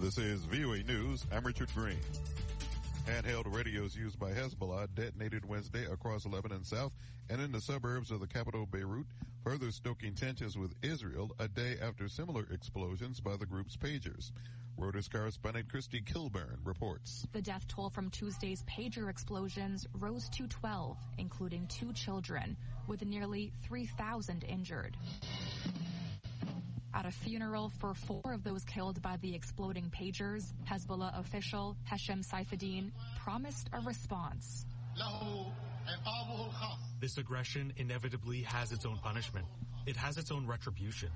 This is VOA News. I'm Richard Green. Handheld radios used by Hezbollah detonated Wednesday across Lebanon south and in the suburbs of the capital Beirut, further stoking tensions with Israel a day after similar explosions by the group's pagers. Reuters correspondent Christy Kilburn reports. The death toll from Tuesday's pager explosions rose to 12, including 2 children, with nearly 3,000 injured. At a funeral for 4 of those killed by the exploding pagers, Hezbollah official Hashem Saifuddin promised a response. This aggression inevitably has its own punishment. It has its own retribution.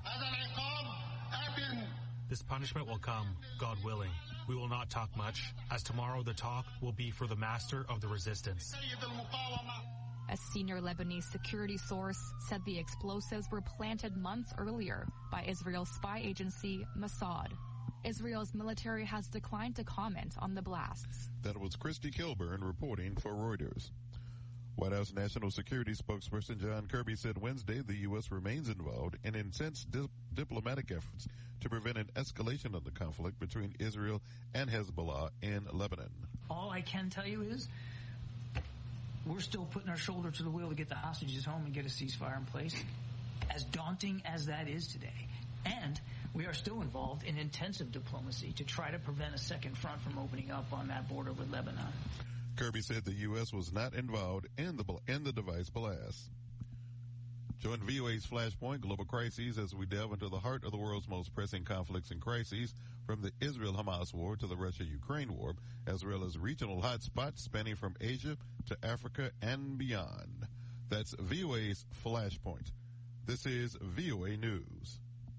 This punishment will come, God willing. We will not talk much, as tomorrow the talk will be for the master of the resistance. A senior Lebanese security source said the explosives were planted months earlier by Israel's spy agency, Mossad. Israel's military has declined to comment on the blasts. That was Christy Kilburn reporting for Reuters. White House National Security spokesperson John Kirby said Wednesday the U.S. remains involved in intense diplomatic efforts to prevent an escalation of the conflict between Israel and Hezbollah in Lebanon. All I can tell you is we're still putting our shoulder to the wheel to get the hostages home and get a ceasefire in place, as daunting as that is today. And we are still involved in intensive diplomacy to try to prevent a second front from opening up on that border with Lebanon. Kirby said the U.S. was not involved in the device blast. Join VOA's Flashpoint Global Crises as we delve into the heart of the world's most pressing conflicts and crises, from the Israel-Hamas war to the Russia-Ukraine war, as well as regional hotspots spanning from Asia to Africa and beyond. That's VOA's Flashpoint. This is VOA News.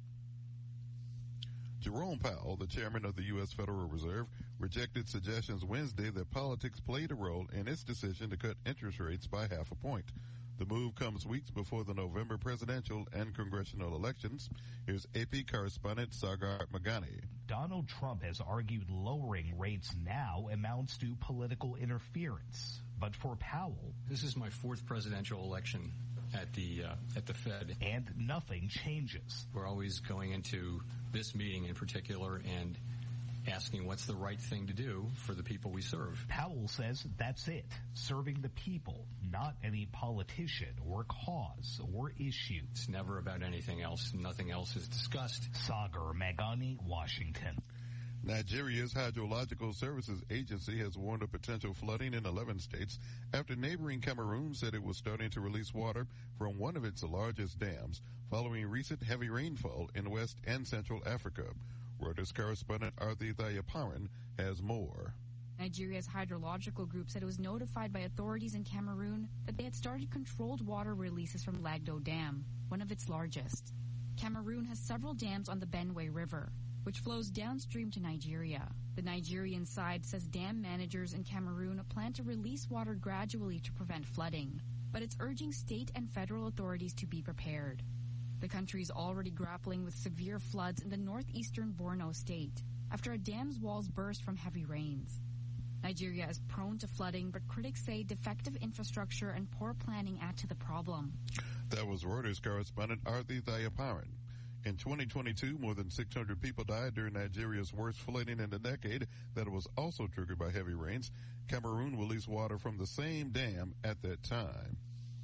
Jerome Powell, the chairman of the U.S. Federal Reserve, rejected suggestions Wednesday that politics played a role in its decision to cut interest rates by half a point. The move comes weeks before the November presidential and congressional elections. Here's AP correspondent Sagar Magani. Donald Trump has argued lowering rates now amounts to political interference. But for Powell, this is my 4th presidential election at the Fed. And nothing changes. We're always going into this meeting in particular and asking what's the right thing to do for the people we serve. Powell says that's it, serving the people, not any politician or cause or issue. It's never about anything else. Nothing else is discussed. Sagar Magani, Washington. Nigeria's Hydrological Services Agency has warned of potential flooding in 11 states after neighboring Cameroon said it was starting to release water from one of its largest dams following recent heavy rainfall in West and Central Africa. Reuters correspondent Arthi Thayaparan has more. Nigeria's hydrological group said it was notified by authorities in Cameroon that they had started controlled water releases from Lagdo Dam, one of its largest. Cameroon has several dams on the Benue River, which flows downstream to Nigeria. The Nigerian side says dam managers in Cameroon plan to release water gradually to prevent flooding, but it's urging state and federal authorities to be prepared. The country is already grappling with severe floods in the northeastern Borno state after a dam's walls burst from heavy rains. Nigeria is prone to flooding, but critics say defective infrastructure and poor planning add to the problem. That was Reuters correspondent Arthi Thayaparan. In 2022, more than 600 people died during Nigeria's worst flooding in a decade that was also triggered by heavy rains. Cameroon released water from the same dam at that time.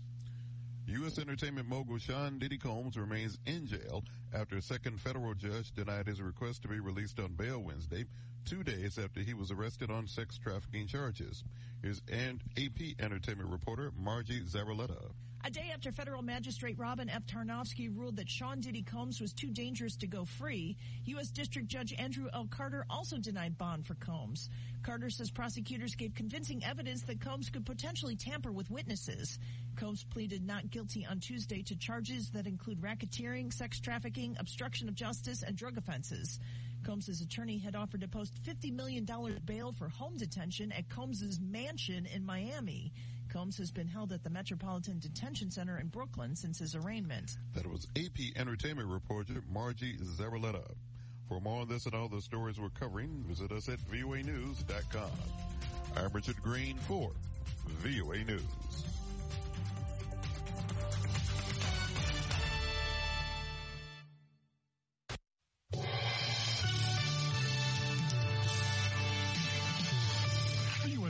U.S. entertainment mogul Sean Diddy Combs remains in jail after a second federal judge denied his request to be released on bail Wednesday, 2 days after he was arrested on sex trafficking charges. Here's AP entertainment reporter Margie Zaraletta. A day after federal magistrate Robin F. Tarnowski ruled that Sean Diddy Combs was too dangerous to go free, U.S. District Judge Andrew L. Carter also denied bond for Combs. Carter says prosecutors gave convincing evidence that Combs could potentially tamper with witnesses. Combs pleaded not guilty on Tuesday to charges that include racketeering, sex trafficking, obstruction of justice, and drug offenses. Combs' attorney had offered to post $50 million bail for home detention at Combs' mansion in Miami. Combs has been held at the Metropolitan Detention Center in Brooklyn since his arraignment. That was AP entertainment reporter Margie Zaraletta. For more on this and all the stories we're covering, visit us at voanews.com. I'm Richard Green for VOA News.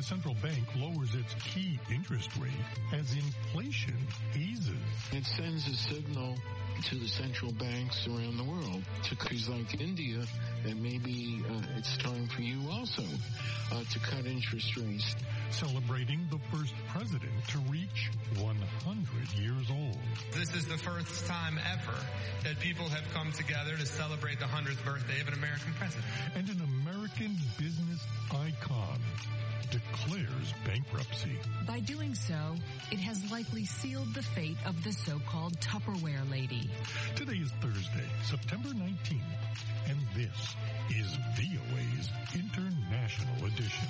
central bank lowers its key interest rate as inflation eases. It sends a signal to the central banks around the world, to countries like India, that maybe it's time for you also to cut interest rates. Celebrating the first president to reach 100 years old. This is the first time ever that people have come together to celebrate the 100th birthday of an American president. And an American business icon declares bankruptcy. By doing so, it has likely sealed the fate of the so-called Tupperware lady. Today is Thursday, September 19th, and this is VOA's International Edition.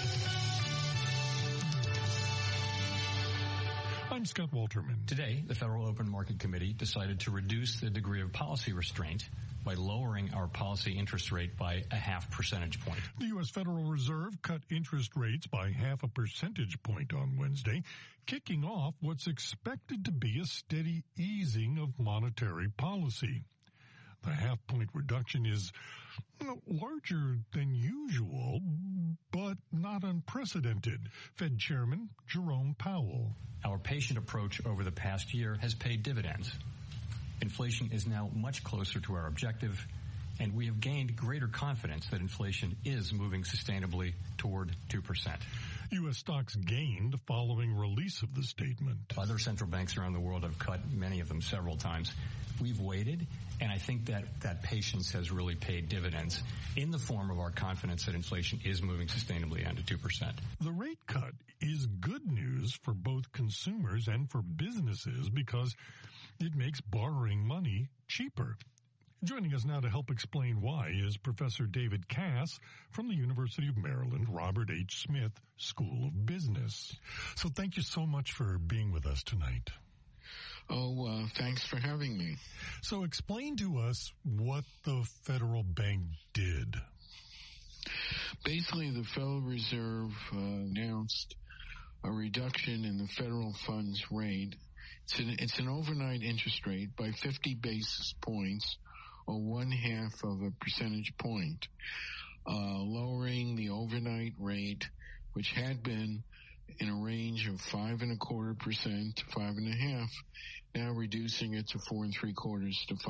I'm Scott Walterman. Today, the Federal Open Market Committee decided to reduce the degree of policy restraint by lowering our policy interest rate by a 0.5 percentage point. The U.S. Federal Reserve cut interest rates by 0.5 percentage point on Wednesday, kicking off what's expected to be a steady easing of monetary policy. The 0.5 point reduction is larger than usual, but not unprecedented. Fed Chairman Jerome Powell. Our patient approach over the past year has paid dividends. Inflation is now much closer to our objective, and we have gained greater confidence that inflation is moving sustainably toward 2%. U.S. stocks gained following release of the statement. Other central banks around the world have cut, many of them several times. We've waited, and I think that patience has really paid dividends in the form of our confidence that inflation is moving sustainably down to 2%. The rate cut is good news for both consumers and for businesses because it makes borrowing money cheaper. Joining us now to help explain why is Professor David Cass from the University of Maryland Robert H. Smith School of Business. So thank you so much for being with us tonight. Thanks for having me. So explain to us what the Federal Bank did. Basically, the Federal Reserve announced a reduction in the federal funds rate. It's an overnight interest rate by 50 basis points, or 0.5 of a percentage point, lowering the overnight rate, which had been in a range of 5.25% to 5.5%, now reducing it to 4.75% to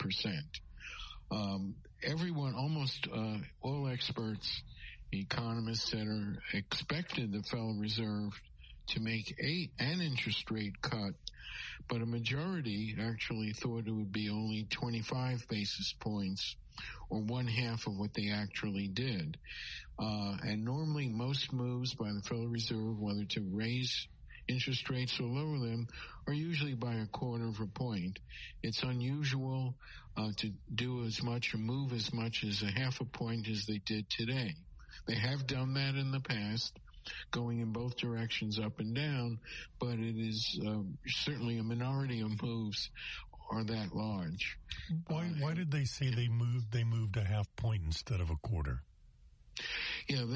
5%. Everyone, almost all experts, economists that are expected the Federal Reserve to make an interest rate cut, but a majority actually thought it would be only 25 basis points, or 1/2 of what they actually did. And normally most moves by the Federal Reserve, whether to raise interest rates or lower them, are usually by 1/4 point. It's unusual to do as much or move as much as 0.5 point as they did today. They have done that in the past, going in both directions, up and down, but it is certainly a minority of moves are that large. Why did they say they moved 0.5 point instead of 1/4? Yeah,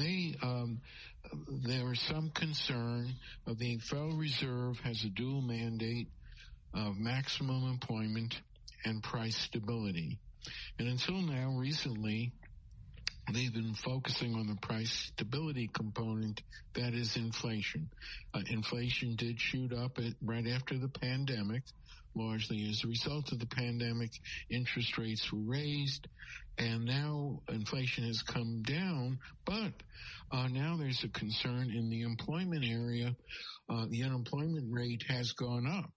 there was some concern of the Federal Reserve has a dual mandate of maximum employment and price stability. And until now, recently, they've been focusing on the price stability component, that is inflation. Inflation did shoot up right after the pandemic. Largely as a result of the pandemic, interest rates were raised, and now inflation has come down, but now there's a concern in the employment area. The unemployment rate has gone up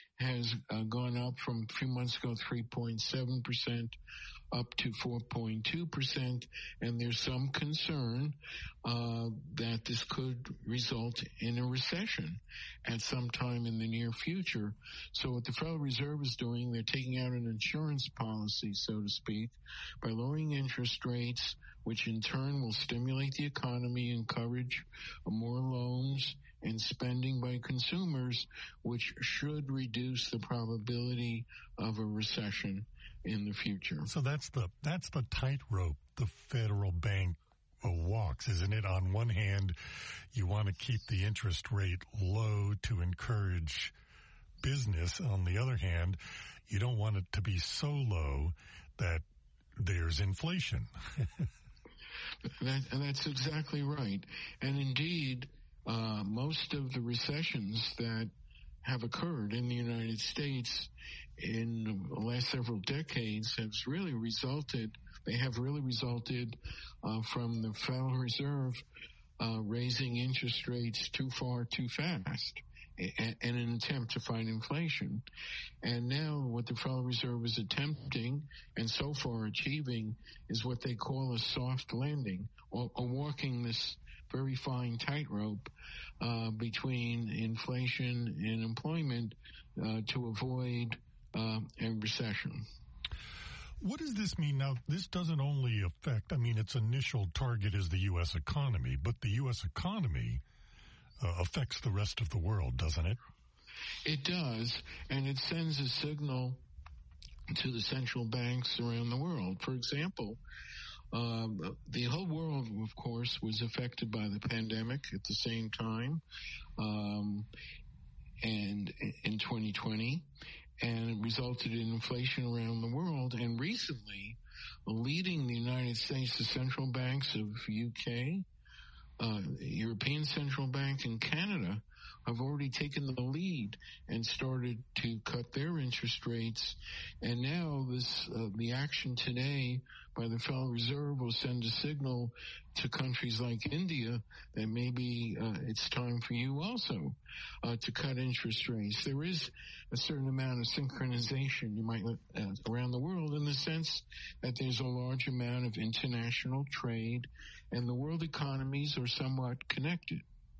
from a few months ago, 3.7%, up to 4.2%, and there's some concern that this could result in a recession at some time in the near future. So what the Federal Reserve is doing, they're taking out an insurance policy, so to speak, by lowering interest rates, which in turn will stimulate the economy, encourage more loans and spending by consumers, which should reduce the probability of a recession in the future. So that's the tightrope the federal bank walks, isn't it? On one hand, you want to keep the interest rate low to encourage business. On the other hand, you don't want it to be so low that there's inflation. That's exactly right. And indeed, most of the recessions that have occurred in the United States in the last several decades have really resulted from the Federal Reserve raising interest rates too far, too fast in an attempt to fight inflation. And now what the Federal Reserve is attempting and so far achieving is what they call a soft landing, or walking this very fine tightrope between inflation and employment to avoid a recession. What does this mean now? This doesn't only affect, its initial target is the U.S. economy, but the U.S. economy affects the rest of the world, doesn't it? It does, and it sends a signal to the central banks around the world. For example, the whole world, of course, was affected by the pandemic at the same time, and in 2020, and it resulted in inflation around the world. And recently, leading the United States, the central banks of UK, European Central Bank, and Canada have already taken the lead and started to cut their interest rates. And now the action today by the Federal Reserve will send a signal to countries like India that maybe it's time for you also to cut interest rates. There is a certain amount of synchronization, around the world, in the sense that there's a large amount of international trade and the world economies are somewhat connected.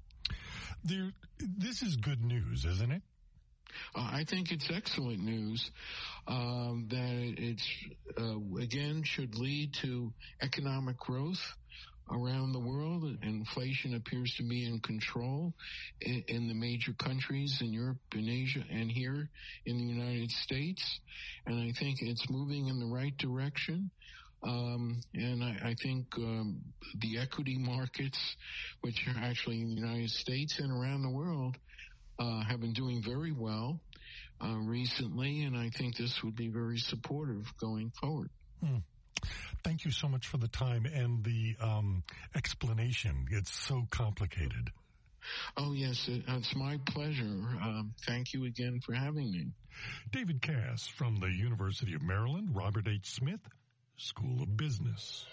This is good news, isn't it? I think it's excellent news that it's, again, should lead to economic growth around the world. Inflation appears to be in control in the major countries in Europe and Asia and here in the United States. And I think it's moving in the right direction. And I think the equity markets, which are actually in the United States and around the world, have been doing very well recently, and I think this would be very supportive going forward. Thank you so much for the time and the explanation. It's so complicated. Oh, yes, it's my pleasure. Thank you again for having me. David Cass from the University of Maryland, Robert H. Smith School of Business.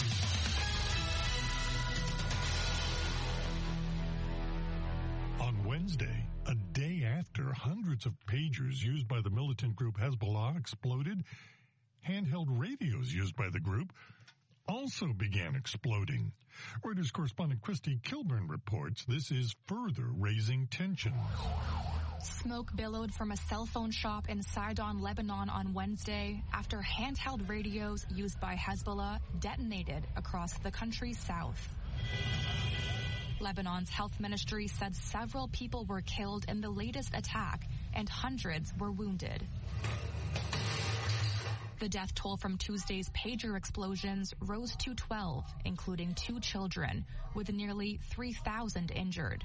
On Wednesday, a day after hundreds of pagers used by the militant group Hezbollah exploded, handheld radios used by the group also began exploding. Reuters correspondent Christy Kilburn reports this is further raising tension. Smoke billowed from a cell phone shop in Sidon, Lebanon on Wednesday after handheld radios used by Hezbollah detonated across the country's south. Lebanon's health ministry said several people were killed in the latest attack and hundreds were wounded. The death toll from Tuesday's pager explosions rose to 12, including 2 children, with nearly 3,000 injured.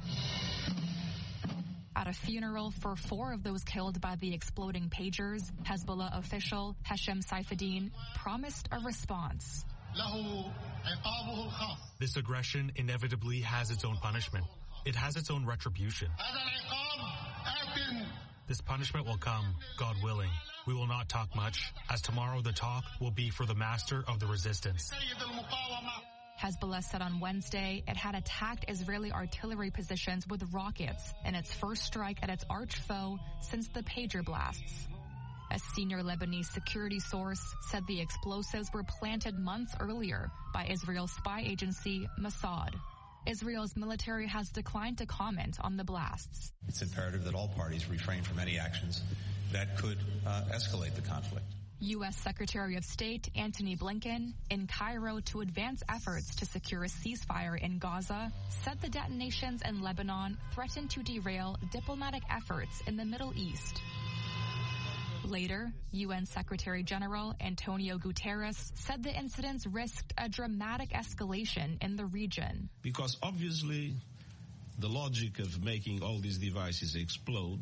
At a funeral for 4 of those killed by the exploding pagers, Hezbollah official Hashem Saifuddin promised a response. This aggression inevitably has its own punishment. It has its own retribution. This punishment will come, God willing. We will not talk much, as tomorrow the talk will be for the master of the resistance. Hezbollah said on Wednesday it had attacked Israeli artillery positions with rockets in its first strike at its arch foe since the pager blasts. A senior Lebanese security source said the explosives were planted months earlier by Israel's spy agency, Mossad. Israel's military has declined to comment on the blasts. It's imperative that all parties refrain from any actions that could escalate the conflict. U.S. Secretary of State Antony Blinken, in Cairo to advance efforts to secure a ceasefire in Gaza, said the detonations in Lebanon threatened to derail diplomatic efforts in the Middle East. Later, UN Secretary General Antonio Guterres said the incidents risked a dramatic escalation in the region. Because obviously, the logic of making all these devices explode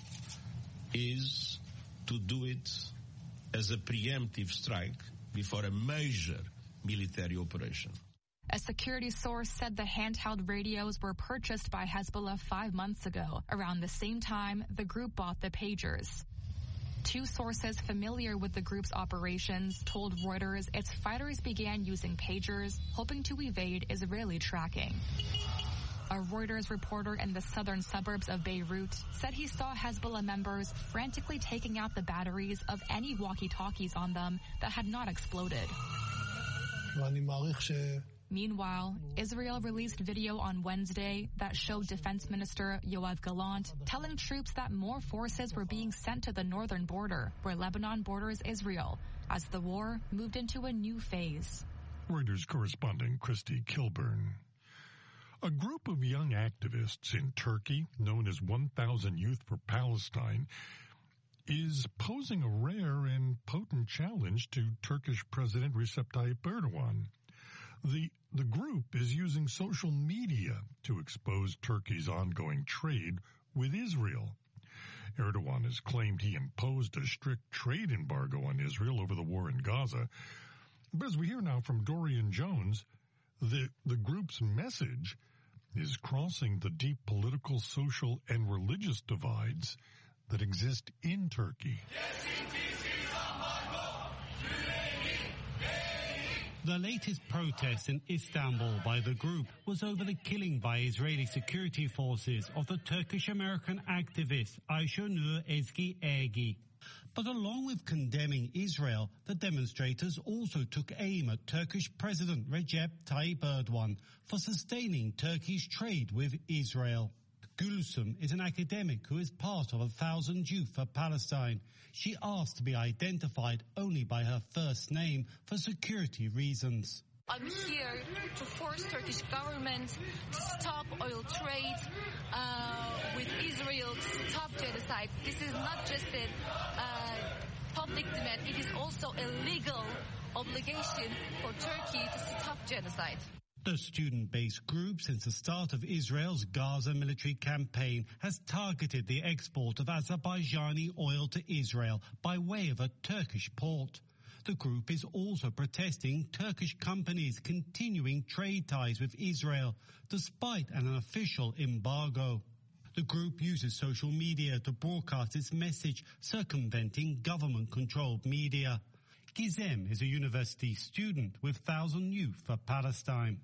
is to do it as a preemptive strike before a major military operation. A security source said the handheld radios were purchased by Hezbollah 5 months ago, around the same time the group bought the pagers. Two sources familiar with the group's operations told Reuters its fighters began using pagers, hoping to evade Israeli tracking. A Reuters reporter in the southern suburbs of Beirut said he saw Hezbollah members frantically taking out the batteries of any walkie-talkies on them that had not exploded. Meanwhile, Israel released video on Wednesday that showed Defense Minister Yoav Gallant telling troops that more forces were being sent to the northern border, where Lebanon borders Israel, as the war moved into a new phase. Reuters correspondent Christy Kilburn. A group of young activists in Turkey, known as 1,000 Youth for Palestine, is posing a rare and potent challenge to Turkish President Recep Tayyip Erdogan. The group is using social media to expose Turkey's ongoing trade with Israel. Erdogan has claimed he imposed a strict trade embargo on Israel over the war in Gaza. But as we hear now from Dorian Jones, the group's message is crossing the deep political, social, and religious divides that exist in Turkey. The latest protest in Istanbul by the group was over the killing by Israeli security forces of the Turkish-American activist Ayşenur Ezgi Ergi. But along with condemning Israel, the demonstrators also took aim at Turkish President Recep Tayyip Erdogan for sustaining Turkey's trade with Israel. Gülsüm is an academic who is part of 1,000 Youth for Palestine. She asked to be identified only by her first name for security reasons. I'm here to force Turkish government to stop oil trade with Israel, to stop genocide. This is not just a public demand, it is also a legal obligation for Turkey to stop genocide. The student-based group, since the start of Israel's Gaza military campaign, has targeted the export of Azerbaijani oil to Israel by way of a Turkish port. The group is also protesting Turkish companies continuing trade ties with Israel, despite an unofficial embargo. The group uses social media to broadcast its message, circumventing government-controlled media. Gizem is a university student with 1,000 Youth for Palestine.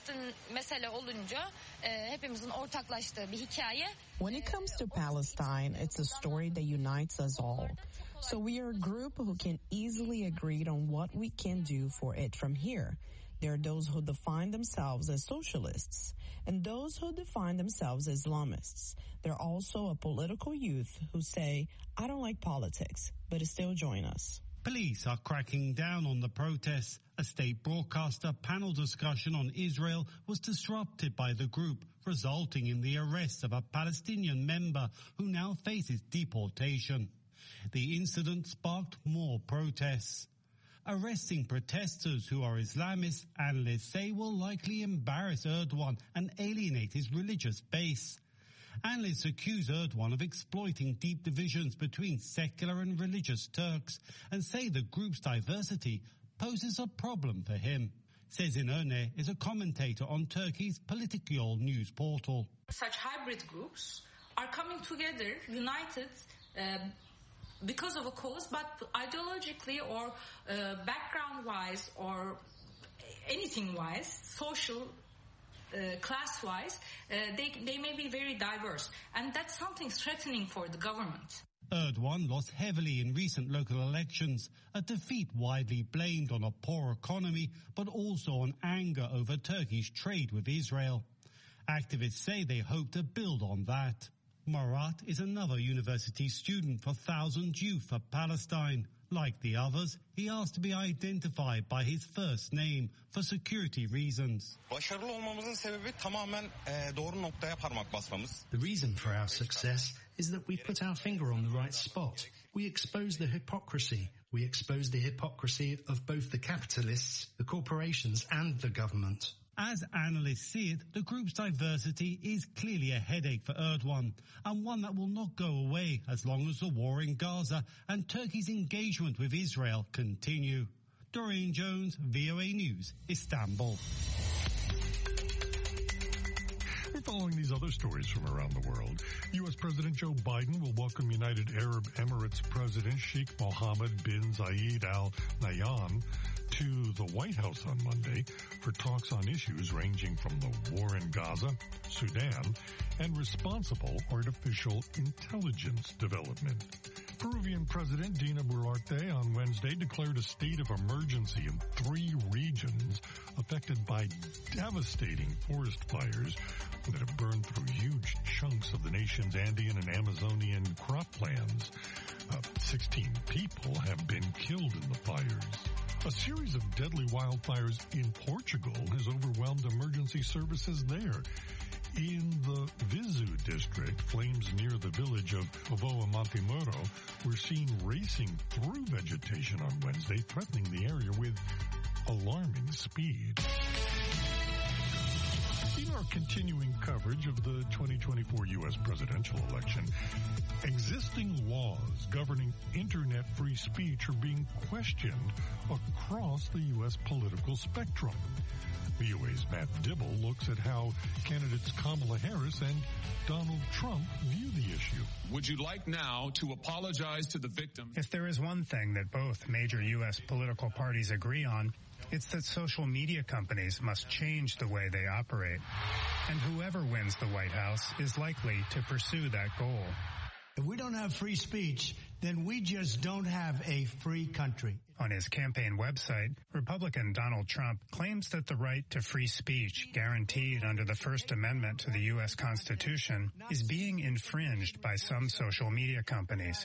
When it comes to Palestine, it's a story that unites us all. So we are a group who can easily agree on what we can do for it from here. There are those who define themselves as socialists and those who define themselves as Islamists. There are also a political youth who say, I don't like politics, but still join us. Police are cracking down on the protests. A state broadcaster panel discussion on Israel was disrupted by the group, resulting in the arrest of a Palestinian member who now faces deportation. The incident sparked more protests. Arresting protesters who are Islamists, analysts say, will likely embarrass Erdogan and alienate his religious base. Analysts accuse Erdogan of exploiting deep divisions between secular and religious Turks and say the group's diversity poses a problem for him. Sezin Öne is a commentator on Turkey's Politikyol news portal. Such hybrid groups are coming together, united, because of a cause, but ideologically or background-wise or anything-wise, social class-wise, they may be very diverse. And that's something threatening for the government. Erdogan lost heavily in recent local elections, a defeat widely blamed on a poor economy, but also on anger over Turkey's trade with Israel. Activists say they hope to build on that. Murat is another university student for 1,000 Youth for Palestine. Like the others, he asked to be identified by his first name for security reasons. The reason for our success is that we put our finger on the right spot. We expose the hypocrisy. We expose the hypocrisy of both the capitalists, the corporations, and the government. As analysts see it, the group's diversity is clearly a headache for Erdogan, and one that will not go away as long as the war in Gaza and Turkey's engagement with Israel continue. Dorian Jones, VOA News, Istanbul. following these other stories from around the world. U.S. President Joe Biden will welcome United Arab Emirates President Sheikh Mohammed bin Zayed Al Nahyan to the White House on Monday for talks on issues ranging from the war in Gaza, Sudan, and responsible artificial intelligence development. Peruvian President Dina Boluarte on Wednesday declared a state of emergency in 3 regions affected by devastating forest fires that have burned through huge chunks of the nation's Andean and Amazonian croplands. 16 people have been killed in the fires. A series of deadly wildfires in Portugal has overwhelmed emergency services there. In the Viseu district, flames near the village of Povoa Montemuro were seen racing through vegetation on Wednesday, threatening the area with alarming speed. In our continuing coverage of the 2024 U.S. presidential election, existing laws governing internet free speech are being questioned across the U.S. political spectrum. VOA's Matt Dibble looks at how candidates Kamala Harris and Donald Trump view the issue. Would you like now to apologize to the victims? If there is one thing that both major U.S. political parties agree on, it's that social media companies must change the way they operate. And whoever wins the White House is likely to pursue that goal. If we don't have free speech, then we just don't have a free country. On his campaign website, Republican Donald Trump claims that the right to free speech guaranteed under the First Amendment to the U.S. Constitution is being infringed by some social media companies.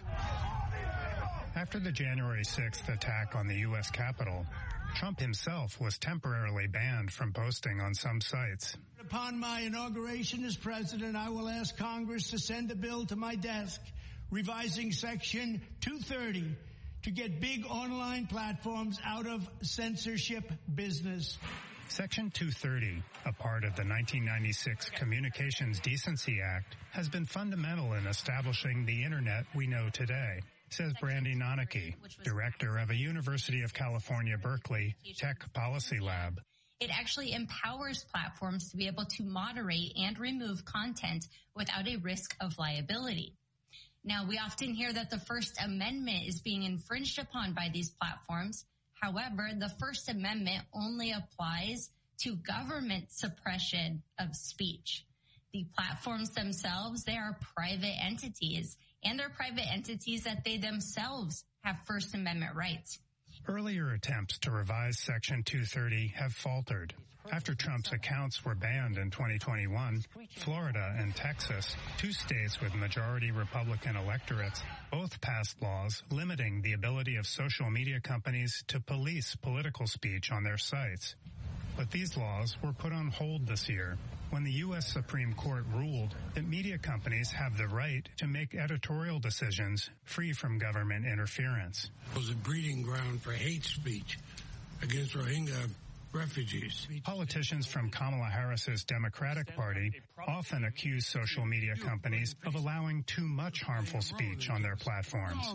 After the January 6th attack on the U.S. Capitol, Trump himself was temporarily banned from posting on some sites. Upon my inauguration as president, I will ask Congress to send a bill to my desk revising Section 230 to get big online platforms out of censorship business. Section 230, a part of the 1996 Communications Decency Act, has been fundamental in establishing the Internet we know today, says Brandy Noneke, director of a University of California, Berkeley Tech Policy Lab. It actually empowers platforms to be able to moderate and remove content without a risk of liability. Now, we often hear that the First Amendment is being infringed upon by these platforms. However, the First Amendment only applies to government suppression of speech. The platforms themselves, they are private entities, and they're private entities that they themselves have First Amendment rights. Earlier attempts to revise Section 230 have faltered. After Trump's accounts were banned in 2021, Florida and Texas, 2 states with majority Republican electorates, both passed laws limiting the ability of social media companies to police political speech on their sites. But these laws were put on hold this year when the U.S. Supreme Court ruled that media companies have the right to make editorial decisions free from government interference. It was a breeding ground for hate speech against Rohingya refugees. Politicians from Kamala Harris's Democratic Party often accuse social media companies of allowing too much harmful speech on their platforms.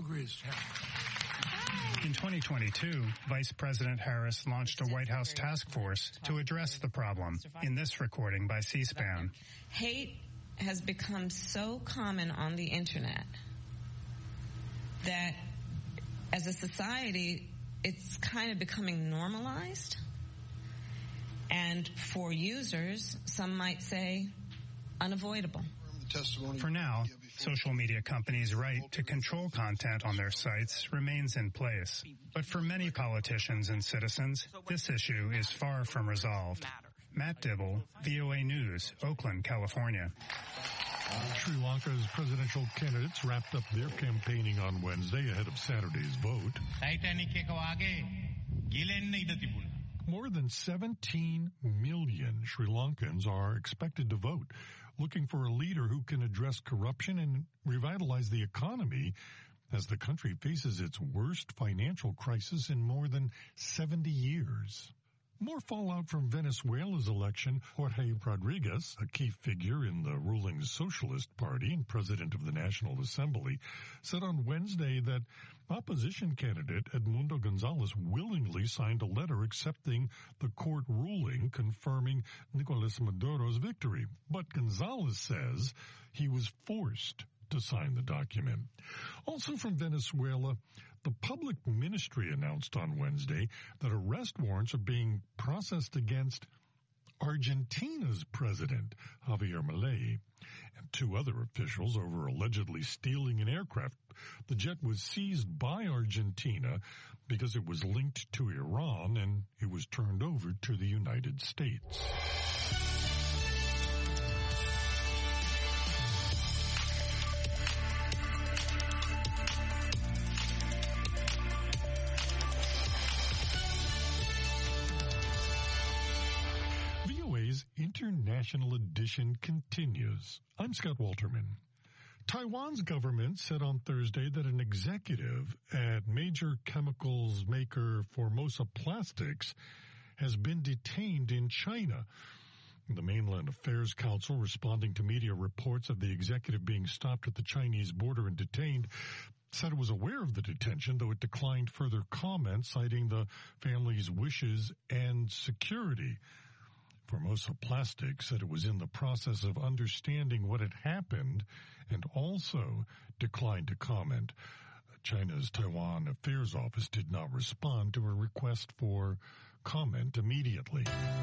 In 2022, Vice President Harris launched a White House task force to address the problem. In this recording by C-SPAN, hate has become so common on the internet that as a society, it's kind of becoming normalized. And for users, some might say unavoidable. For now, social media companies' right to control content on their sites remains in place. But for many politicians and citizens, this issue is far from resolved. Matt Dibble, VOA News, Oakland, California. Sri Lanka's presidential candidates wrapped up their campaigning on Wednesday ahead of Saturday's vote. More than 17 million Sri Lankans are expected to vote, looking for a leader who can address corruption and revitalize the economy as the country faces its worst financial crisis in more than 70 years. More fallout from Venezuela's election. Jorge Rodriguez, a key figure in the ruling Socialist Party and president of the National Assembly, said on Wednesday that opposition candidate Edmundo Gonzalez willingly signed a letter accepting the court ruling confirming Nicolas Maduro's victory. But Gonzalez says he was forced to sign the document. Also from Venezuela, the public ministry announced on Wednesday that arrest warrants are being processed against Argentina's president, Javier Milei, and two other officials over allegedly stealing an aircraft. The jet was seized by Argentina because it was linked to Iran, and it was turned over to the United States. International edition continues. I'm Scott Walterman. Taiwan's government said on Thursday that an executive at major chemicals maker Formosa Plastics has been detained in China. The Mainland Affairs Council, responding to media reports of the executive being stopped at the Chinese border and detained, said it was aware of the detention, though it declined further comment, citing the family's wishes and security. Formosa Plastics said it was in the process of understanding what had happened and also declined to comment. China's Taiwan Affairs Office did not respond to a request for comment immediately.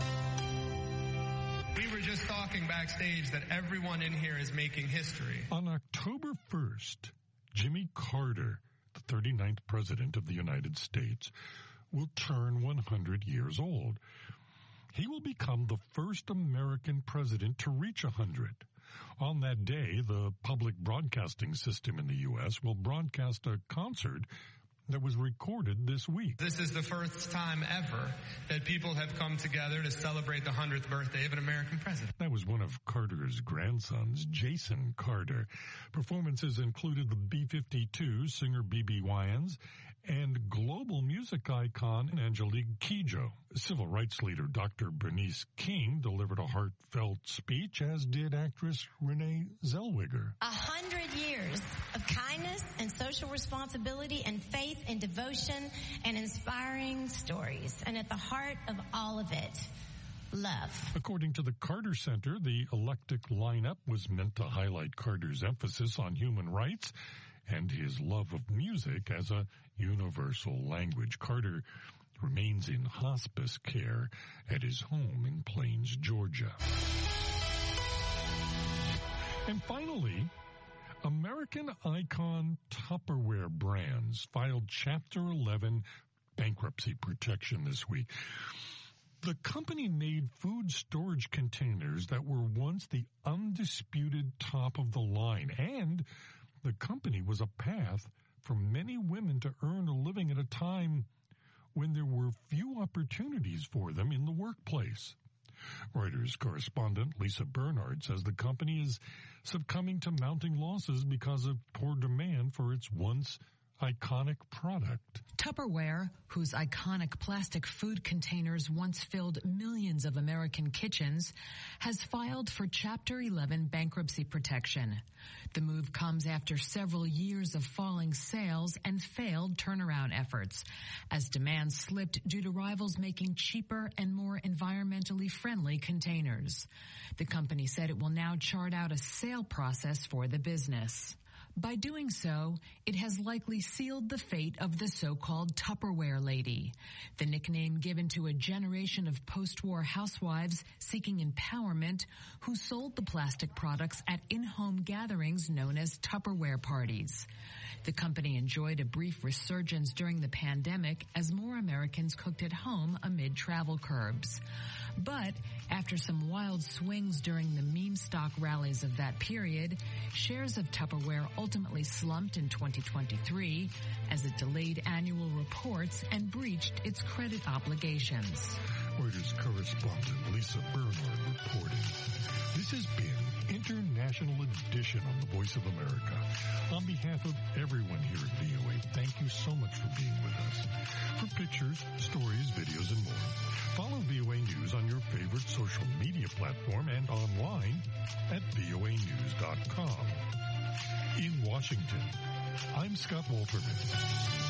We were just talking backstage that everyone in here is making history. On October 1st, Jimmy Carter, the 39th President of the United States, will turn 100 years old. He will become the first American president to reach 100. On that day, the public broadcasting system in the U.S. will broadcast a concert that was recorded this week. This is the first time ever that people have come together to celebrate the 100th birthday of an American president. That was one of Carter's grandsons, Jason Carter. Performances included the B-52 singer B.B. Wyans and global music icon Angelique Kidjo. Civil rights leader Dr. Bernice King delivered a heartfelt speech, as did actress Renee Zellweger. 100 years of kindness and social responsibility and faith and devotion and inspiring stories. And at the heart of all of it, love. According to the Carter Center, the eclectic lineup was meant to highlight Carter's emphasis on human rights and his love of music as a universal language. Carter remains in hospice care at his home in Plains, Georgia. And finally, American icon Tupperware Brands filed Chapter 11 bankruptcy protection this week. The company made food storage containers that were once the undisputed top of the line, and the company was a path for many women to earn a living at a time when there were few opportunities for them in the workplace. Reuters correspondent Lisa Bernard says the company is succumbing to mounting losses because of poor demand for its once iconic product. Tupperware, whose iconic plastic food containers once filled millions of American kitchens, has filed for Chapter 11 bankruptcy protection. The move comes after several years of falling sales and failed turnaround efforts, as demand slipped due to rivals making cheaper and more environmentally friendly containers. The company said it will now chart out a sale process for the business. By doing so, it has likely sealed the fate of the so-called Tupperware lady, the nickname given to a generation of post-war housewives seeking empowerment who sold the plastic products at in-home gatherings known as Tupperware parties. The company enjoyed a brief resurgence during the pandemic as more Americans cooked at home amid travel curbs. But after some wild swings during the meme stock rallies of that period, shares of Tupperware ultimately slumped in 2023 as it delayed annual reports and breached its credit obligations. Reuters correspondent Lisa Bernard reporting. This has been International Edition on the Voice of America. On behalf of everyone here at VOA, thank you so much for being with us. For pictures, stories, videos, and more, follow VOA News on your favorite social media platform and online at voanews.com. In Washington, I'm Scott Walterman.